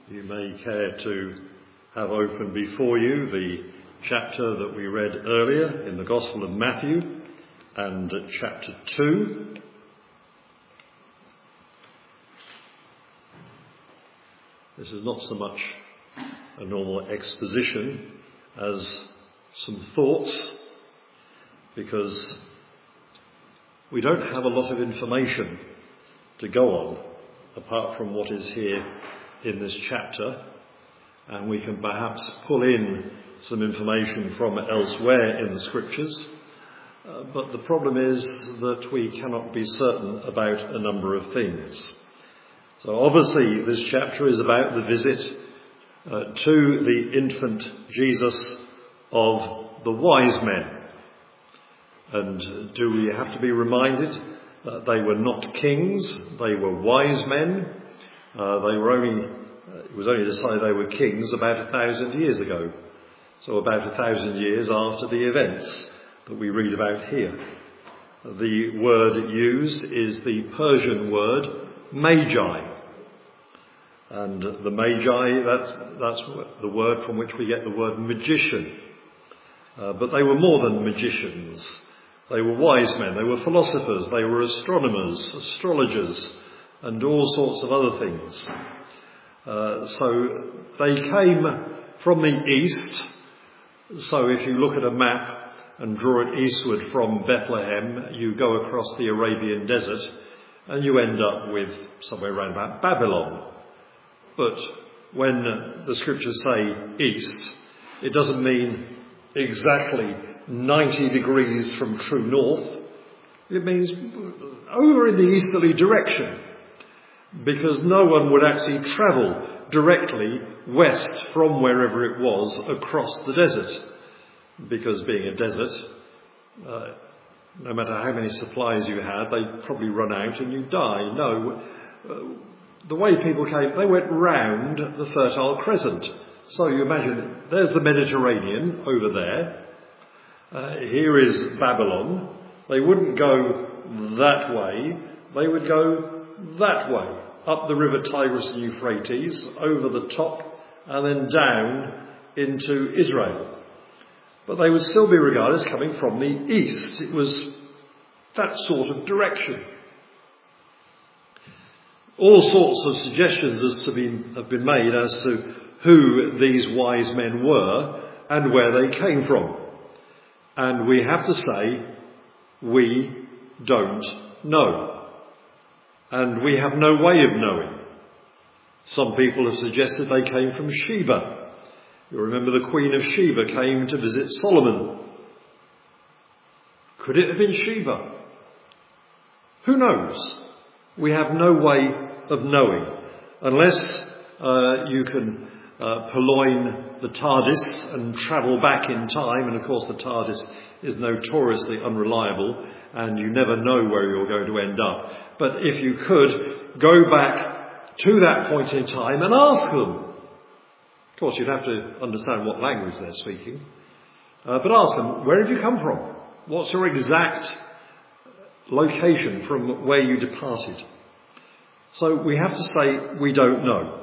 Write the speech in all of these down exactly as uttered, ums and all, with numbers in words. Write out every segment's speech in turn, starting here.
You may care to have open before you the chapter that we read earlier in the Gospel of Matthew and chapter two. This is not so much a normal exposition as some thoughts, because we don't have a lot of information to go on apart from what is here in this chapter, and we can perhaps pull in some information from elsewhere in the scriptures, uh, but the problem is that we cannot be certain about a number of things. So obviously this chapter is about the visit uh, to the infant Jesus of the wise men. And do we have to be reminded that they were not kings, they were wise men? Uh, they were only, uh, it was only to say they were kings about a thousand years ago. So about a thousand years after the events that we read about here. The word used is the Persian word magi. And the magi, that's, that's the word from which we get the word magician. Uh, but they were more than magicians. They were wise men, they were philosophers, they were astronomers, astrologers, and all sorts of other things. Uh, so they came from the east. So if you look at a map and draw it eastward from Bethlehem, you go across the Arabian desert and you end up with somewhere around about Babylon. But when the scriptures say east, it doesn't mean exactly ninety degrees from true north. It means over in the easterly direction, because no one would actually travel directly west from wherever it was across the desert, because being a desert, uh, no matter how many supplies you had, they'd probably run out and you'd die. No, uh, the way people came, they went round the Fertile Crescent. So you imagine, there's the Mediterranean over there. Uh, here is Babylon. They wouldn't go that way. They would go that way, up the river Tigris and Euphrates, over the top, and then down into Israel. But they would still be regarded as coming from the east. It was that sort of direction. All sorts of suggestions as to be, have been made as to who these wise men were and where they came from. And we have to say, we don't know. And we have no way of knowing. Some people have suggested they came from Sheba. You remember the Queen of Sheba came to visit Solomon. Could it have been Sheba? Who knows? We have no way of knowing, unless uh, you can uh, purloin the TARDIS and travel back in time. And of course the TARDIS is notoriously unreliable and you never know where you're going to end up. But if you could, go back to that point in time and ask them. Of course, you'd have to understand what language they're speaking. Uh, but ask them, where have you come from? What's your exact location from where you departed? So we have to say we don't know.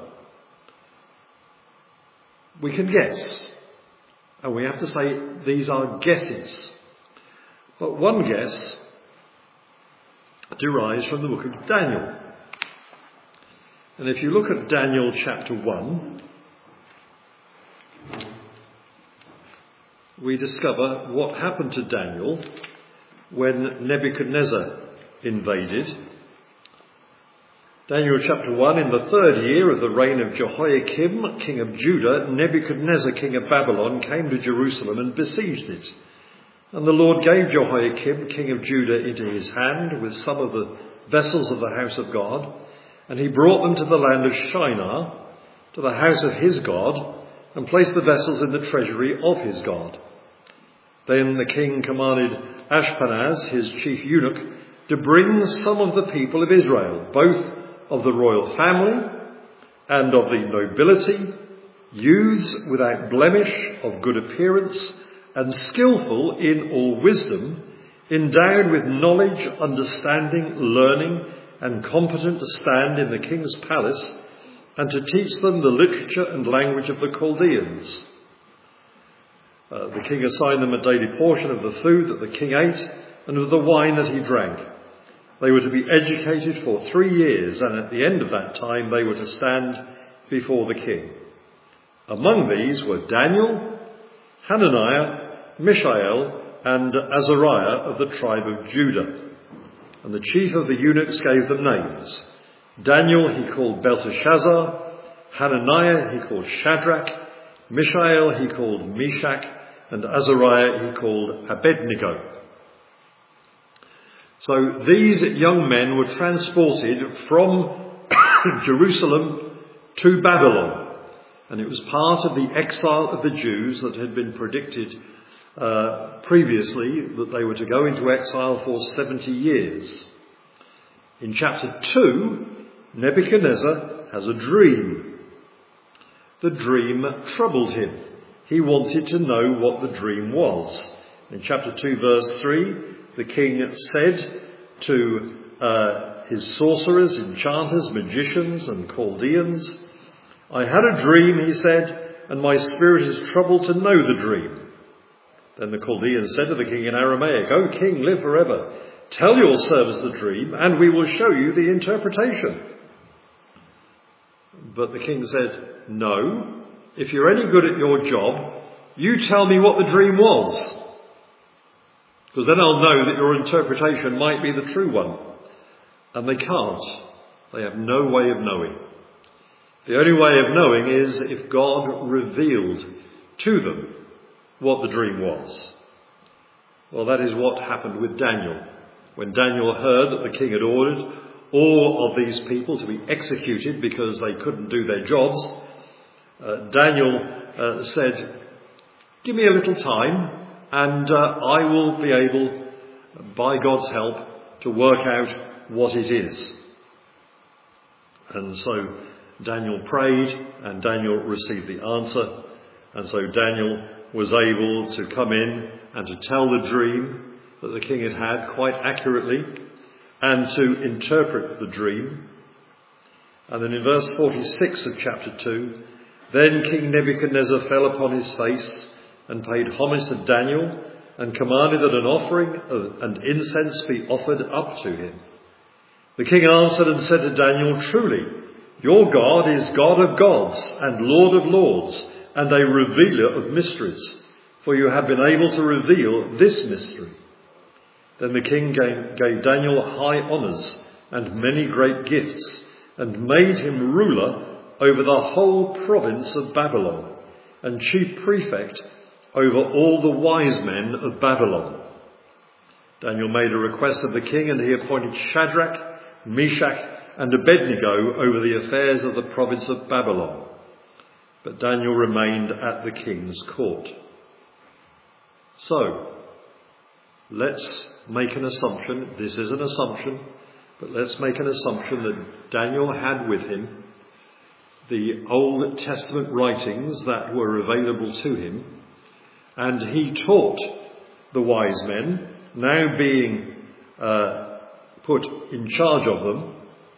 We can guess. And we have to say these are guesses. But one guess derives from the book of Daniel. And if you look at Daniel chapter one, we discover what happened to Daniel when Nebuchadnezzar invaded. Daniel chapter one, in the third year of the reign of Jehoiakim, king of Judah, Nebuchadnezzar, king of Babylon, came to Jerusalem and besieged it. And the Lord gave Jehoiakim, king of Judah, into his hand with some of the vessels of the house of God, and he brought them to the land of Shinar, to the house of his God, and placed the vessels in the treasury of his God. Then the king commanded Ashpenaz, his chief eunuch, to bring some of the people of Israel, both of the royal family and of the nobility, youths without blemish, of good appearance, and skillful in all wisdom, endowed with knowledge, understanding, learning, and competent to stand in the king's palace, and to teach them the literature and language of the Chaldeans. Uh, the king assigned them a daily portion of the food that the king ate and of the wine that he drank. They were to be educated for three years, and at the end of that time they were to stand before the king. Among these were Daniel, Hananiah, Mishael, and Azariah of the tribe of Judah. And the chief of the eunuchs gave them names. Daniel he called Belteshazzar, Hananiah he called Shadrach, Mishael he called Meshach, and Azariah he called Abednego. So these young men were transported from Jerusalem to Babylon, and it was part of the exile of the Jews that had been predicted uh, previously, that they were to go into exile for seventy years. In chapter two, Nebuchadnezzar has a dream. The dream troubled him. He wanted to know what the dream was. In chapter two, verse three, the king said to uh, his sorcerers, enchanters, magicians and Chaldeans, "I had a dream," he said, "and my spirit is troubled to know the dream." Then the Chaldeans said to the king in Aramaic, "O king, live forever. Tell your servants the dream, and we will show you the interpretation." But the king said, "No, if you're any good at your job, you tell me what the dream was, because then I'll know that your interpretation might be the true one." And they can't. They have no way of knowing. The only way of knowing is if God revealed to them what the dream was. Well, that is what happened with Daniel. When Daniel heard that the king had ordered all of these people to be executed because they couldn't do their jobs, uh, Daniel uh, said, "Give me a little time and uh, I will be able, by God's help, to work out what it is." And so Daniel prayed and Daniel received the answer. And so Daniel was able to come in and to tell the dream that the king had had quite accurately and to interpret the dream. And then in verse forty-six of chapter two, "Then King Nebuchadnezzar fell upon his face and paid homage to Daniel and commanded that an offering and incense be offered up to him. The king answered and said to Daniel, 'Truly, your God is God of gods and Lord of lords, and a revealer of mysteries, for you have been able to reveal this mystery.' Then the king gave, gave Daniel high honours and many great gifts, and made him ruler over the whole province of Babylon, and chief prefect over all the wise men of Babylon. Daniel made a request of the king, and he appointed Shadrach, Meshach, and Abednego over the affairs of the province of Babylon. But Daniel remained at the king's court." So, let's make an assumption. This is an assumption, but let's make an assumption that Daniel had with him the Old Testament writings that were available to him, and he taught the wise men, now being uh, put in charge of them.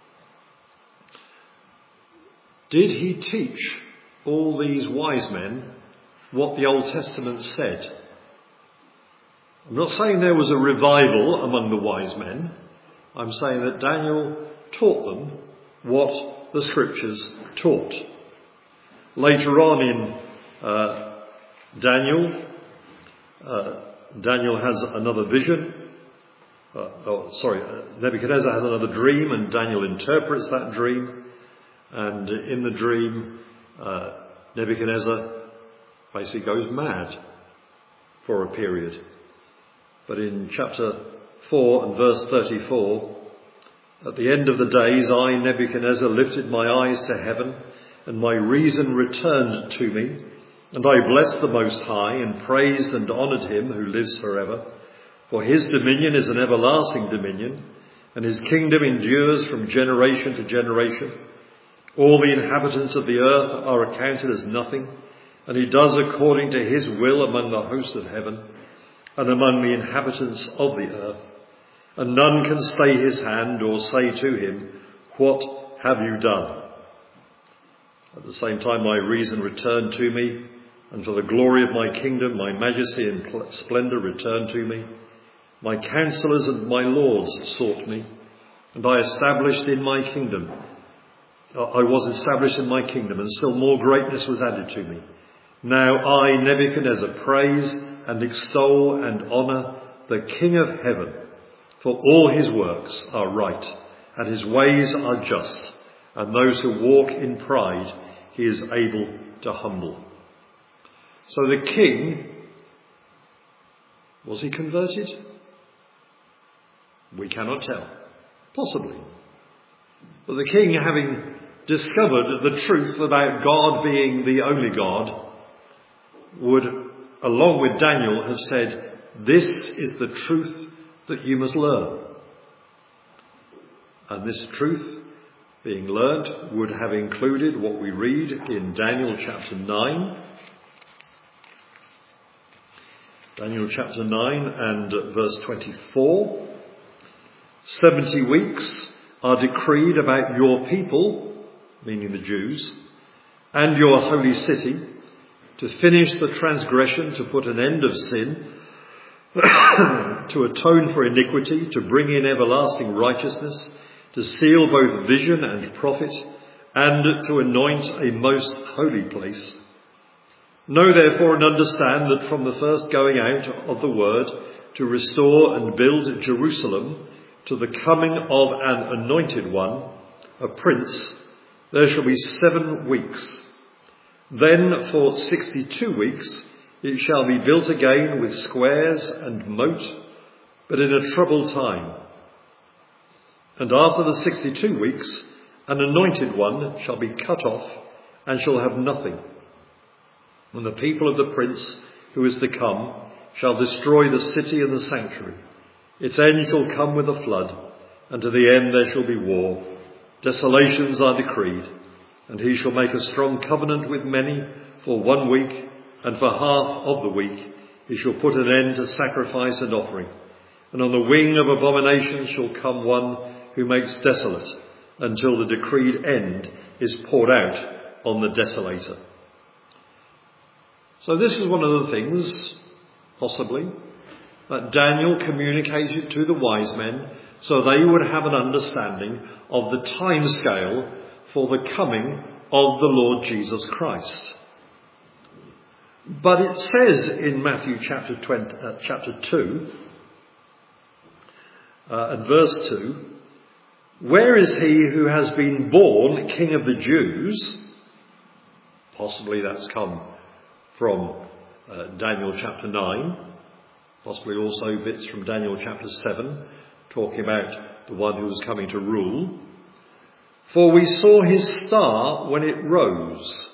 Did he teach all these wise men what the Old Testament said? I'm not saying there was a revival among the wise men. I'm saying that Daniel taught them what the scriptures taught. Later on in uh, Daniel, uh, Daniel has another vision. Uh, oh, sorry, uh, Nebuchadnezzar has another dream, and Daniel interprets that dream. And in the dream, uh, Nebuchadnezzar basically goes mad for a period. But in chapter four and verse thirty-four, "At the end of the days, I, Nebuchadnezzar, lifted my eyes to heaven, and my reason returned to me. And I blessed the Most High, and praised and honoured him who lives forever. For his dominion is an everlasting dominion, and his kingdom endures from generation to generation. All the inhabitants of the earth are accounted as nothing, and he does according to his will among the hosts of heaven and among the inhabitants of the earth. And none can stay his hand or say to him, 'What have you done?'" At the same time my reason returned to me, and for the glory of my kingdom my majesty and splendour returned to me. My counsellors and my lords sought me, and I established in my kingdom. I was established in my kingdom, and still more greatness was added to me. Now I, Nebuchadnezzar, praise and extol and honour the King of heaven, for all his works are right, and his ways are just, and those who walk in pride he is able to humble. So the king, was he converted? We cannot tell. Possibly. But the king, having discovered the truth about God being the only God, would, along with Daniel, have said, this is the truth that you must learn. And this truth, being learnt, would have included what we read in Daniel chapter nine. Daniel chapter nine and verse twenty-four. Seventy weeks are decreed about your people, meaning the Jews, and your holy city, to finish the transgression, to put an end of sin, to atone for iniquity, to bring in everlasting righteousness, to seal both vision and prophet, and to anoint a most holy place. Know therefore and understand that from the first going out of the word to restore and build Jerusalem to the coming of an anointed one, a prince, there shall be seven weeks. Then for sixty-two weeks it shall be built again with squares and moat, but in a troubled time. And after the sixty-two weeks, an anointed one shall be cut off and shall have nothing. And the people of the prince who is to come shall destroy the city and the sanctuary. Its end shall come with a flood, and to the end there shall be war. Desolations are decreed, and he shall make a strong covenant with many for one week, and for half of the week he shall put an end to sacrifice and offering. And on the wing of abomination shall come one who makes desolate, until the decreed end is poured out on the desolator. So this is one of the things, possibly, that Daniel communicated to the wise men, so they would have an understanding of the time scale for the coming of the Lord Jesus Christ. But it says in Matthew chapter twenty, uh, chapter two, uh, and verse two, where is he who has been born King of the Jews? Possibly that's come from uh, Daniel chapter nine. Possibly also bits from Daniel chapter seven, talking about the one who was coming to rule. For we saw his star when it rose.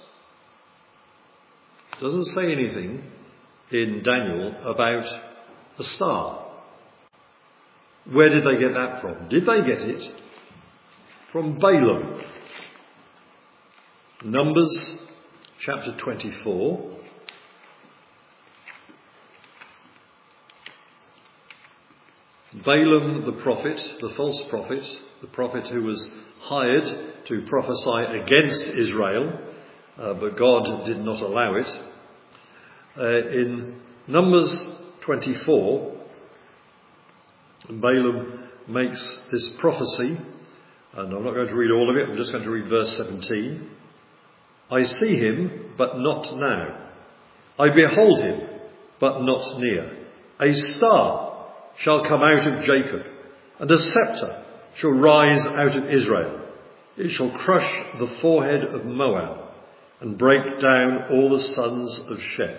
It doesn't say anything in Daniel about the star. Where did they get that from? Did they get it from Balaam? Numbers chapter twenty-four. Balaam the prophet, the false prophet, the prophet who was hired to prophesy against Israel, uh, but God did not allow it. Uh, in Numbers twenty-four, Balaam makes this prophecy, and I'm not going to read all of it, I'm just going to read verse seventeen. I see him, but not now. I behold him, but not near. A star shall come out of Jacob, and a sceptre shall rise out of Israel. It shall crush the forehead of Moab, and break down all the sons of Sheth.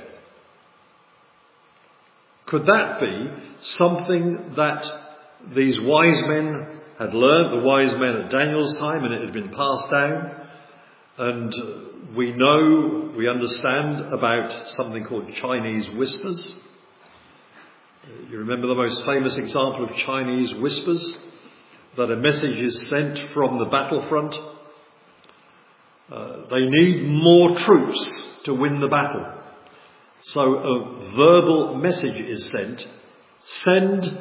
Could that be something that these wise men had learned, the wise men at Daniel's time, and it had been passed down? And we know, we understand about something called Chinese whispers. You remember the most famous example of Chinese whispers? That a message is sent from the battlefront. Uh, they need more troops to win the battle. So a verbal message is sent. Send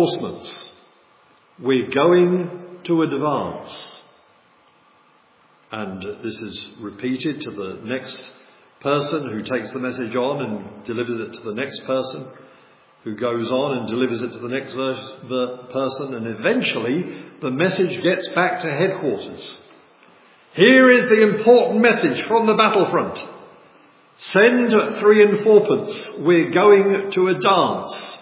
reinforcements. We're going to advance. And this is repeated to the next person who takes the message on and delivers it to the next person, who goes on and delivers it to the next person, and eventually the message gets back to headquarters. Here is the important message from the battlefront. Send three and fourpence. We're going to a dance.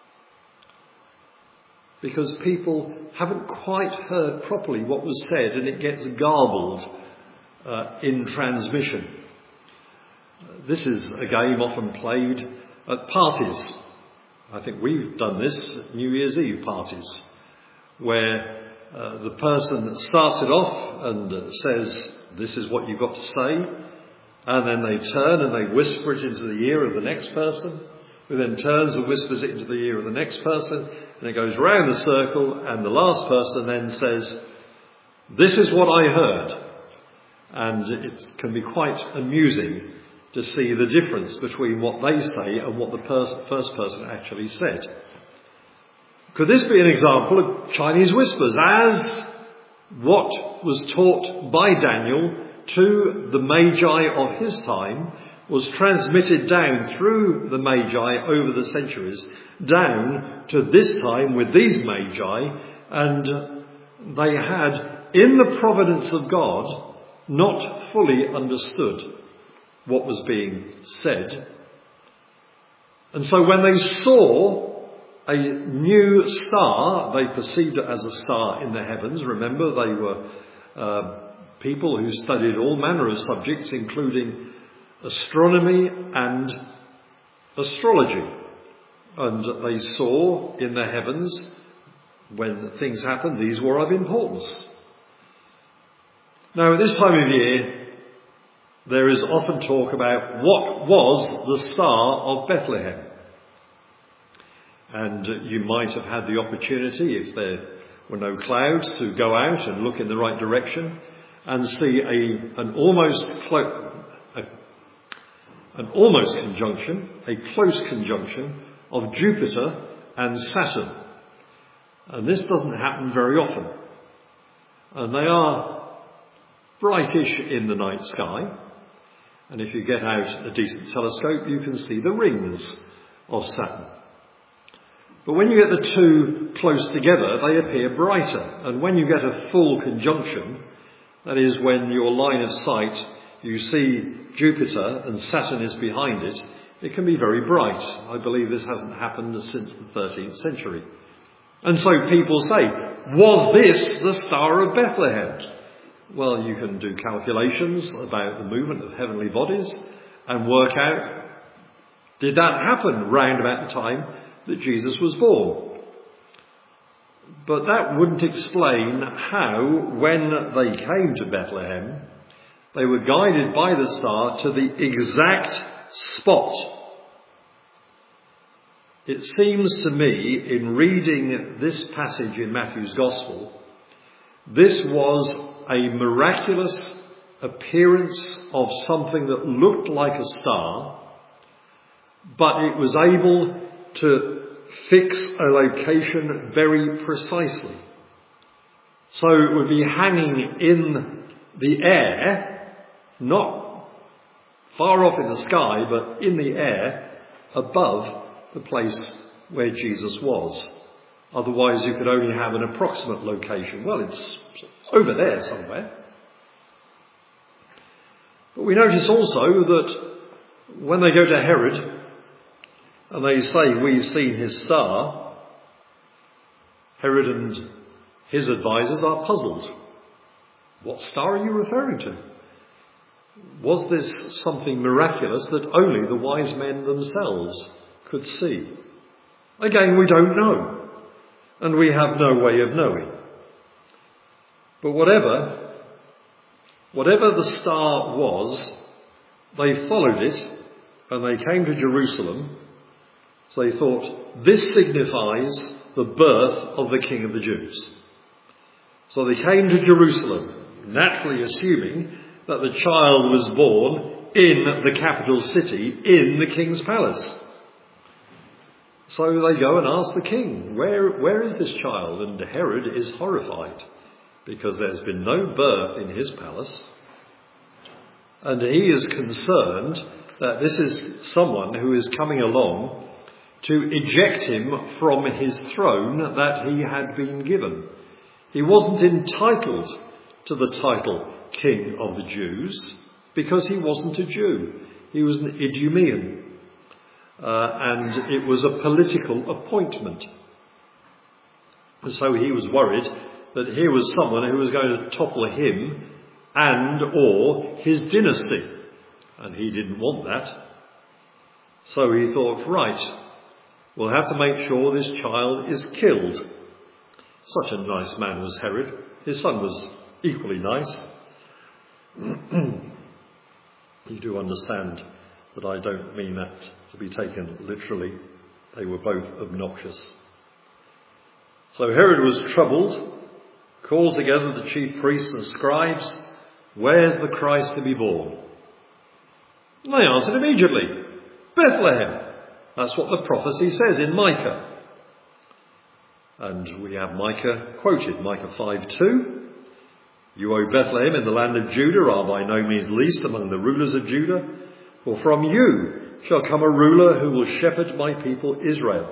Because people haven't quite heard properly what was said, and it gets garbled uh, in transmission. This is a game often played at parties. I think we've done this at New Year's Eve parties, where uh, the person starts it off and uh, says, this is what you've got to say, and then they turn and they whisper it into the ear of the next person, who then turns and whispers it into the ear of the next person, and it goes round the circle, and the last person then says, this is what I heard. And it can be quite amusing to see the difference between what they say and what the pers- first person actually said. Could this be an example of Chinese whispers, as what was taught by Daniel to the Magi of his time was transmitted down through the Magi over the centuries, down to this time with these Magi, and they had, in the providence of God, not fully understood what was being said. And so when they saw a new star, they perceived it as a star in the heavens. Remember, they were uh, people who studied all manner of subjects, including astronomy and astrology. And they saw in the heavens, when things happened, these were of importance. Now, at this time of year, there is often talk about what was the Star of Bethlehem. And you might have had the opportunity, if there were no clouds, to go out and look in the right direction and see a, an almost clo- a, an almost conjunction, a close conjunction of Jupiter and Saturn. And this doesn't happen very often. And they are brightish in the night sky. And if you get out a decent telescope, you can see the rings of Saturn. But when you get the two close together, they appear brighter. And when you get a full conjunction, that is when your line of sight, you see Jupiter and Saturn is behind it, it can be very bright. I believe this hasn't happened since the thirteenth century. And so people say, was this the Star of Bethlehem? Well, you can do calculations about the movement of heavenly bodies and work out, did that happen round about the time that Jesus was born? But that wouldn't explain how, when they came to Bethlehem, they were guided by the star to the exact spot. It seems to me, in reading this passage in Matthew's Gospel, this was a miraculous appearance of something that looked like a star, but it was able to fix a location very precisely. So it would be hanging in the air, not far off in the sky, but in the air above the place where Jesus was. Otherwise you could only have an approximate location. Well, it's over there somewhere. But we notice also that when they go to Herod and they say, we've seen his star, Herod and his advisors are puzzled. What star are you referring to? Was this something miraculous that only the wise men themselves could see? Again, we don't know, and we have no way of knowing. But whatever, whatever the star was, they followed it and they came to Jerusalem. So they thought, this signifies the birth of the King of the Jews. So they came to Jerusalem, naturally assuming that the child was born in the capital city, in the king's palace. So they go and ask the king, where, where is this child? And Herod is horrified, because there's been no birth in his palace, And he is concerned that this is someone who is coming along to eject him from his throne that he had been given. He wasn't entitled to the title King of the Jews because he wasn't a Jew. He was an Idumean. Uh, and it was a political appointment. And so he was worried that here was someone who was going to topple him and or his dynasty. And he didn't want that. So he thought, right, we'll have to make sure this child is killed. Such a nice man was Herod. His son was equally nice. You do understand that I don't mean that to be taken literally. They were both obnoxious. So Herod was troubled, called together the chief priests and scribes. Where's the Christ to be born? And they answered immediately, Bethlehem. That's what the prophecy says in Micah. And we have Micah quoted, Micah five two. You, O Bethlehem, in the land of Judah, are by no means least among the rulers of Judah, for from you shall come a ruler who will shepherd my people Israel.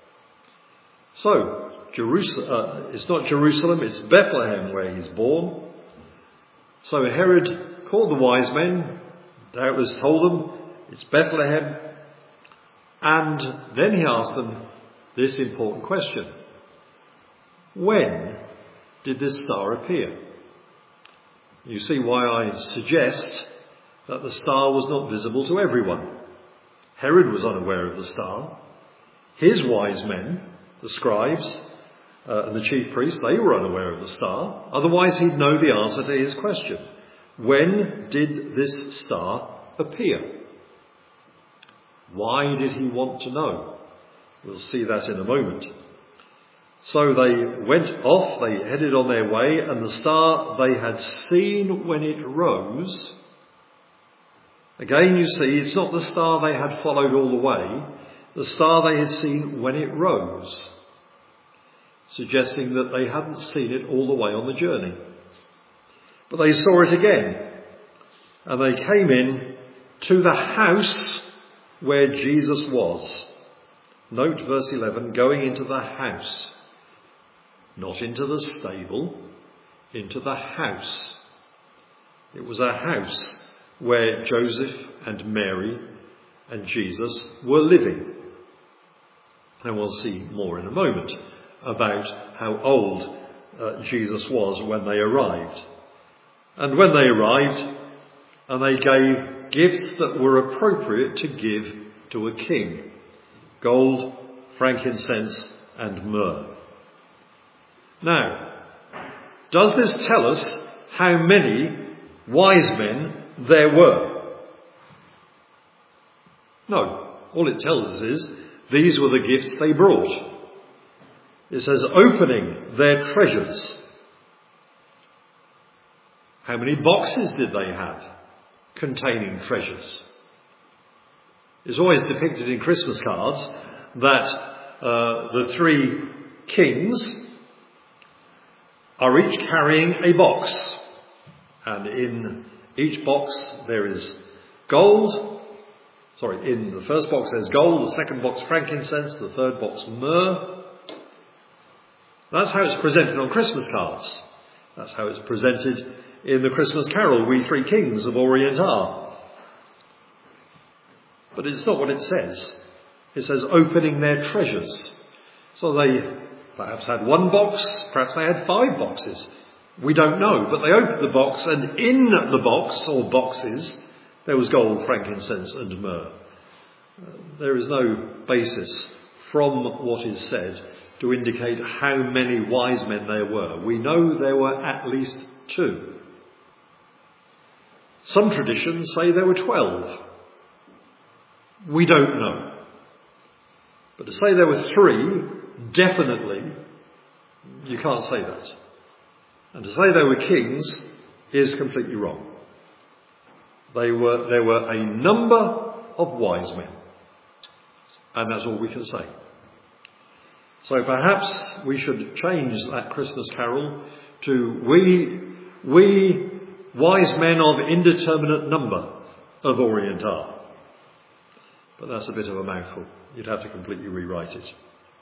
So, Jerusalem, uh, it's not Jerusalem, it's Bethlehem where he's born. So Herod called the wise men, doubtless told them it's Bethlehem, and then he asked them this important question. When did this star appear? You see why I suggest that the star was not visible to everyone. Herod was unaware of the star. His wise men, the scribes uh, and the chief priests, they were unaware of the star. Otherwise he'd know the answer to his question. When did this star appear? Why did he want to know? We'll see that in a moment. So they went off, they headed on their way, and the star they had seen when it rose. Again, you see, it's not the star they had followed all the way, the star they had seen when it rose, suggesting that they hadn't seen it all the way on the journey. But they saw it again, and they came in to the house where Jesus was. Note verse eleven, going into the house. Not into the stable, into the house. It was a house where Joseph and Mary and Jesus were living. And we'll see more in a moment about how old uh, Jesus was when they arrived. And when they arrived, and they gave gifts that were appropriate to give to a king. Gold, frankincense, and myrrh. Now, does this tell us how many wise men there were? No. All it tells us is these were the gifts they brought. It says opening their treasures. How many boxes did they have containing treasures? It's always depicted in Christmas cards that uh, the three kings are each carrying a box, and in each box there is gold. Sorry, in the first box there's gold, the second box frankincense, the third box myrrh. That's how it's presented on Christmas cards. That's how it's presented in the Christmas carol, We Three Kings of Orient Are. But it's not what it says. It says opening their treasures. So they perhaps had one box, perhaps they had five boxes. We don't know, but they opened the box, and in the box, or boxes, there was gold, frankincense and myrrh. Uh, there is no basis from what is said to indicate how many wise men there were. We know there were at least two. Some traditions say there were twelve. We don't know. But to say there were three, definitely, you can't say that. And to say they were kings is completely wrong. They were, there were a number of wise men. And that's all we can say. So perhaps we should change that Christmas carol to we, we wise men of indeterminate number of Orient are. But that's a bit of a mouthful. You'd have to completely rewrite it.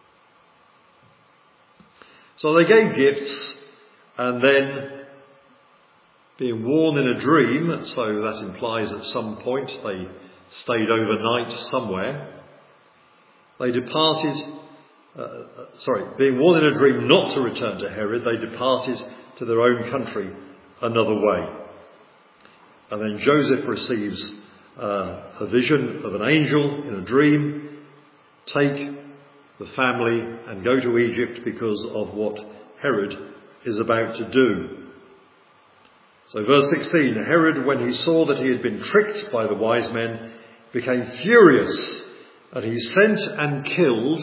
So they gave gifts, and then, being warned in a dream, so that implies at some point they stayed overnight somewhere, they departed, uh, sorry, being warned in a dream not to return to Herod, they departed to their own country another way. And then Joseph receives uh, a vision of an angel in a dream: take the family and go to Egypt because of what Herod is about to do. So verse sixteen, Herod, when he saw that he had been tricked by the wise men, became furious, and he sent and killed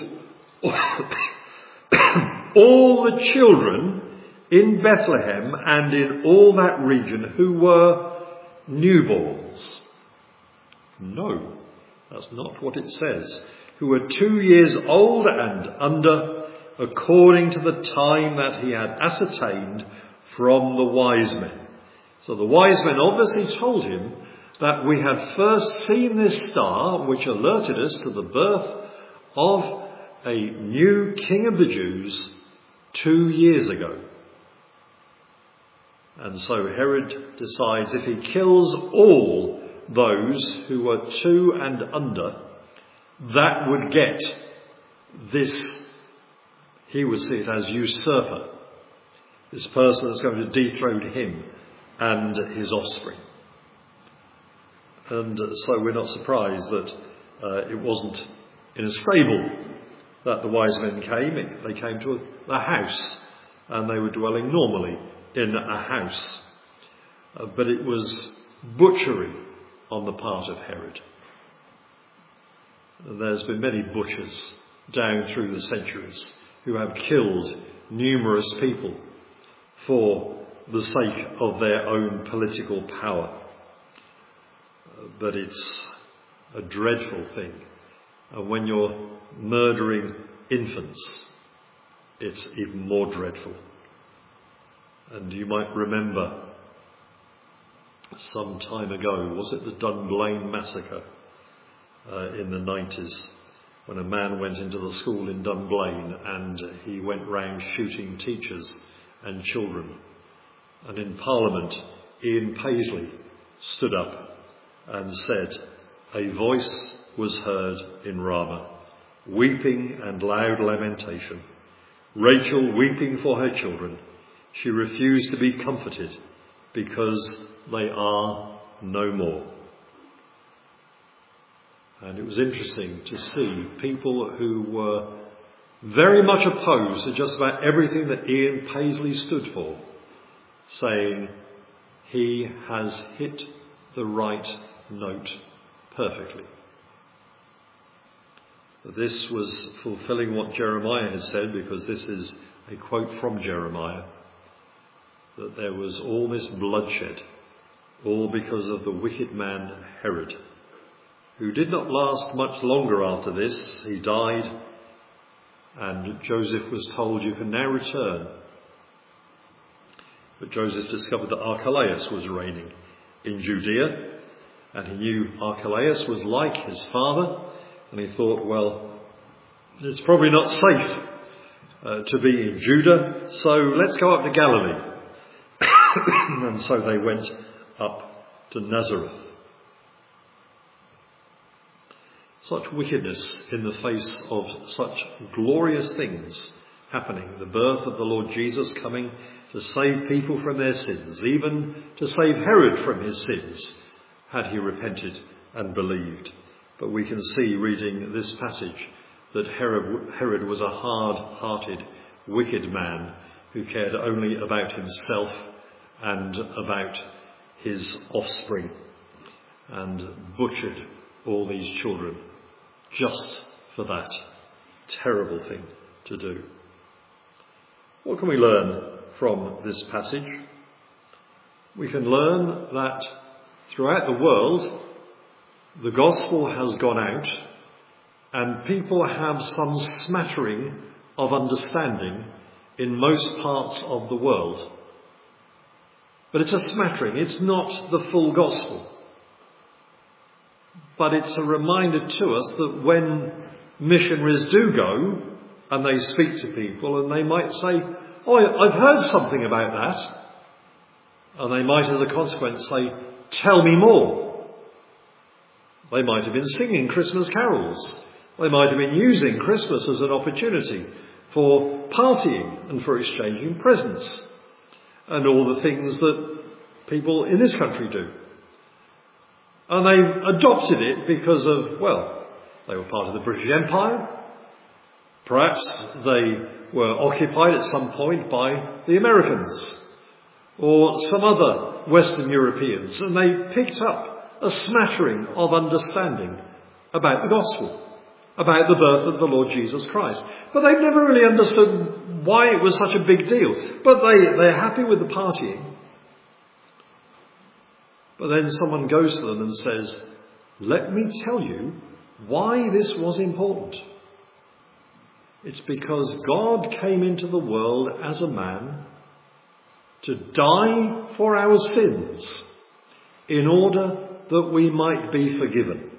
all the children in Bethlehem and in all that region who were newborns. No, that's not what it says. Who were two years old and under, according to the time that he had ascertained from the wise men. So the wise men obviously told him that we had first seen this star, which alerted us to the birth of a new king of the Jews two years ago. And so Herod decides if he kills all those who were two and under, that would get this, he would see it as usurper, this person that's going to dethrone him and his offspring. And so we're not surprised that uh, it wasn't in a stable that the wise men came. It, they came to a, a house, and they were dwelling normally in a house. Uh, but it was butchery on the part of Herod. There's been many butchers down through the centuries who have killed numerous people for the sake of their own political power. But it's a dreadful thing. And when you're murdering infants, it's even more dreadful. And you might remember some time ago, was it the Dunblane massacre uh, in the nineties, when a man went into the school in Dunblane and he went round shooting teachers and children. And in Parliament, Ian Paisley stood up and said, "A voice was heard in Ramah, weeping and loud lamentation. Rachel weeping for her children. She refused to be comforted because they are no more." And it was interesting to see people who were very much opposed to just about everything that Ian Paisley stood for, saying he has hit the right note perfectly. This was fulfilling what Jeremiah had said, because this is a quote from Jeremiah, that there was all this bloodshed, all because of the wicked man Herod, who did not last much longer after this. He died, and Joseph was told, "You can now return." But Joseph discovered that Archelaus was reigning in Judea, and he knew Archelaus was like his father, and he thought, well, it's probably not safe uh, to be in Judah, so let's go up to Galilee. And so they went up to Nazareth. Such wickedness in the face of such glorious things happening, the birth of the Lord Jesus coming to save people from their sins, even to save Herod from his sins, had he repented and believed. But we can see, reading this passage, that Herod, Herod was a hard-hearted, wicked man who cared only about himself and about his offspring, and butchered all these children just for that terrible thing to do. What can we learn from this passage? We can learn that throughout the world, the gospel has gone out, and people have some smattering of understanding in most parts of the world. But it's a smattering. It's not the full gospel. But it's a reminder to us that when missionaries do go and they speak to people and they might say, oh, I've heard something about that. And they might, as a consequence, say, tell me more. They might have been singing Christmas carols. They might have been using Christmas as an opportunity for partying and for exchanging presents and all the things that people in this country do. And they adopted it because of, well, they were part of the British Empire. Perhaps they were occupied at some point by the Americans or some other Western Europeans, and they picked up a smattering of understanding about the gospel, about the birth of the Lord Jesus Christ. But they've never really understood why it was such a big deal. But they, they're happy with the partying. But then someone goes to them and says, let me tell you why this was important. It's because God came into the world as a man to die for our sins in order that we might be forgiven.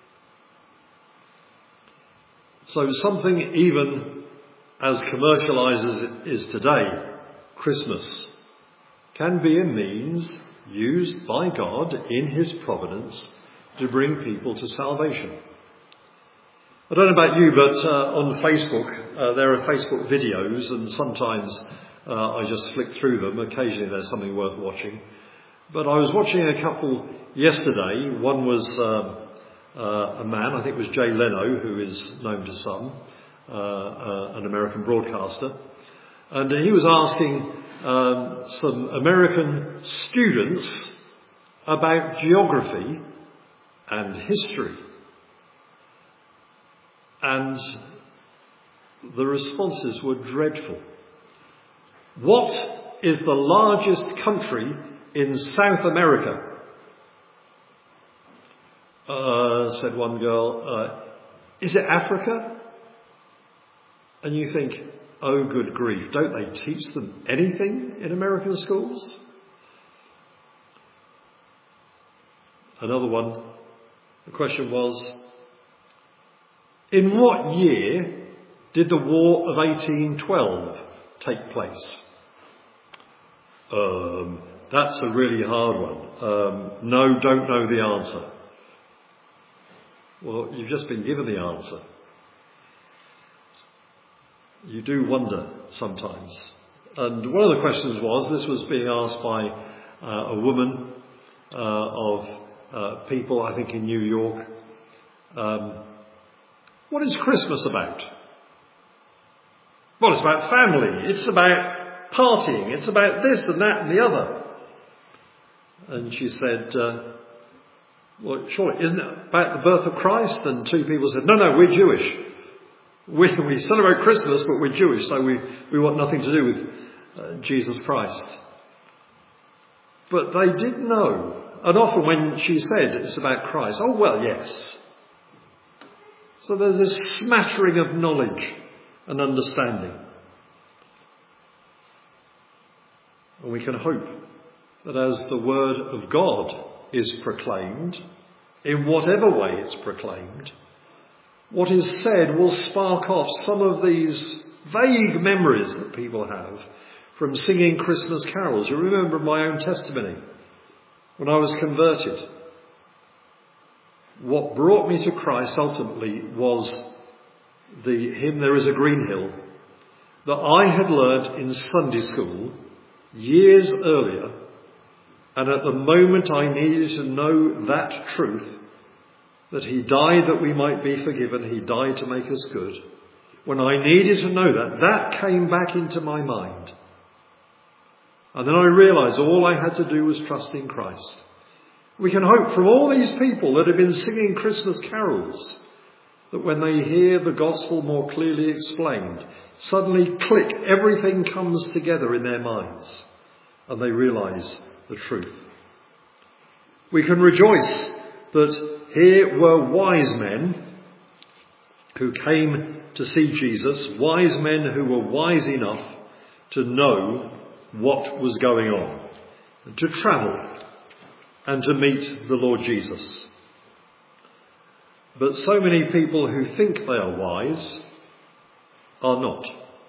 So something even as commercialised as it is today, Christmas, can be a means used by God in his providence to bring people to salvation. I don't know about you, but uh, on Facebook, uh, there are Facebook videos, and sometimes uh, I just flick through them. Occasionally there's something worth watching. But I was watching a couple yesterday. One was uh, uh, a man, I think it was Jay Leno, who is known to some, uh, uh, an American broadcaster. And he was asking um, some American students about geography and history. And the responses were dreadful. What is the largest country in South America? Uh, said one girl, uh, is it Africa? And you think, oh good grief, don't they teach them anything in American schools? Another one, the question was, in what year did the War of eighteen twelve take place? Um, that's a really hard one. Um, no, don't know the answer. Well, you've just been given the answer. You do wonder sometimes. And one of the questions was, this was being asked by uh, a woman uh, of uh, people, I think in New York. Um, what is Christmas about? Well, it's about family. It's about partying. It's about this and that and the other. And she said, uh, well, surely, isn't it about the birth of Christ? And two people said, no, no, we're Jewish. We, we celebrate Christmas, but we're Jewish, so we, we want nothing to do with uh, Jesus Christ. But they did know. And often when she said it's about Christ, oh, well, yes. So there's this smattering of knowledge and understanding. And we can hope that as the word of God is proclaimed, in whatever way it's proclaimed, what is said will spark off some of these vague memories that people have from singing Christmas carols. You remember my own testimony. When I was converted, what brought me to Christ ultimately was the hymn There Is a Green Hill that I had learnt in Sunday school years earlier, and at the moment I needed to know that truth, that he died that we might be forgiven, he died to make us good. When I needed to know that, that came back into my mind. And then I realised all I had to do was trust in Christ. We can hope from all these people that have been singing Christmas carols that when they hear the gospel more clearly explained, suddenly click, everything comes together in their minds and they realise the truth. We can rejoice that here were wise men who came to see Jesus, wise men who were wise enough to know what was going on. to travel and to meet the Lord Jesus. But so many people who think they are wise are not.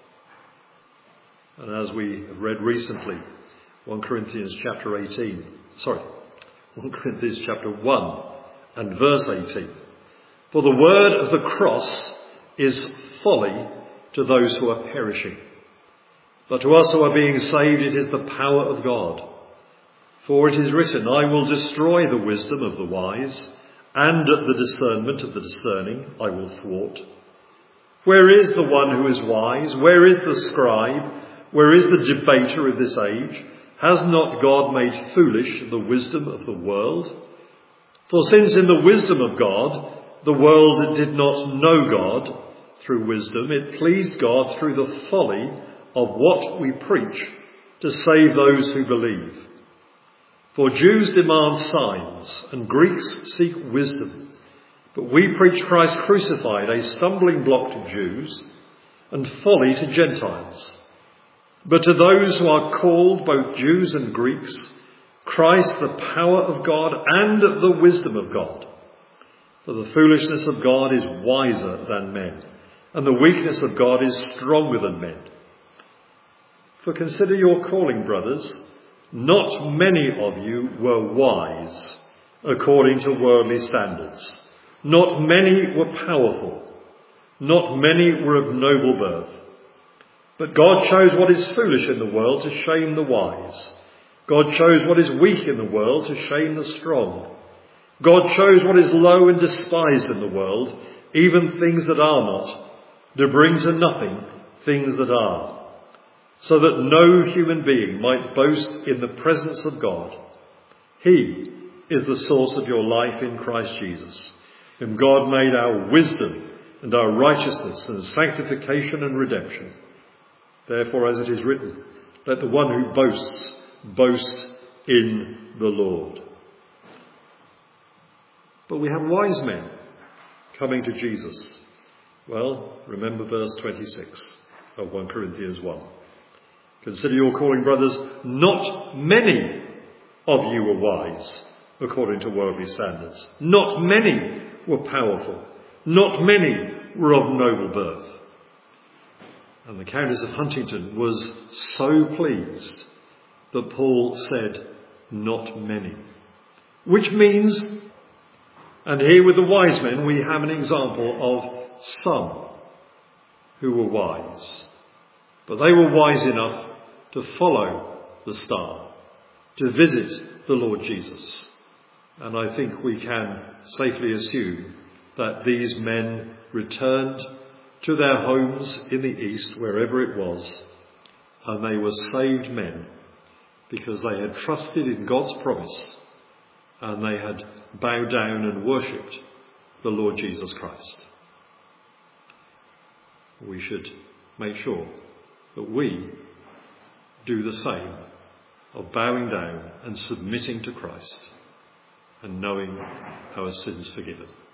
And as we have read recently, First Corinthians chapter eighteen, sorry, First Corinthians chapter one and verse eighteen. For the word of the cross is folly to those who are perishing. But to us who are being saved, it is the power of God. For it is written, I will destroy the wisdom of the wise, and the discernment of the discerning I will thwart. Where is the one who is wise? Where is the scribe? Where is the debater of this age? Has not God made foolish the wisdom of the world? For since in the wisdom of God, the world did not know God through wisdom, it pleased God through the folly of what we preach to save those who believe. For Jews demand signs and Greeks seek wisdom, but we preach Christ crucified, a stumbling block to Jews and folly to Gentiles. But to those who are called, both Jews and Greeks, Christ the power of God and the wisdom of God. For the foolishness of God is wiser than men, and the weakness of God is stronger than men. For consider your calling, brothers. Not many of you were wise according to worldly standards. Not many were powerful. Not many were of noble birth. But God chose what is foolish in the world to shame the wise. God chose what is weak in the world to shame the strong. God chose what is low and despised in the world, even things that are not, to bring to nothing things that are, so that no human being might boast in the presence of God. He is the source of your life in Christ Jesus, whom God made our wisdom and our righteousness and sanctification and redemption. Therefore, as it is written, let the one who boasts boast in the Lord. But we have wise men coming to Jesus. Well, remember verse twenty-six of First Corinthians one. Consider your calling, brothers. Not many of you were wise according to worldly standards. Not many were powerful. Not many were of noble birth. And the Countess of Huntington was so pleased that Paul said, not many. Which means, and here with the wise men, we have an example of some who were wise. But they were wise enough to follow the star, to visit the Lord Jesus. And I think we can safely assume that these men returned to their homes in the east, wherever it was, and they were saved men because they had trusted in God's promise and they had bowed down and worshipped the Lord Jesus Christ. We should make sure that we do the same, of bowing down and submitting to Christ and knowing our sins forgiven.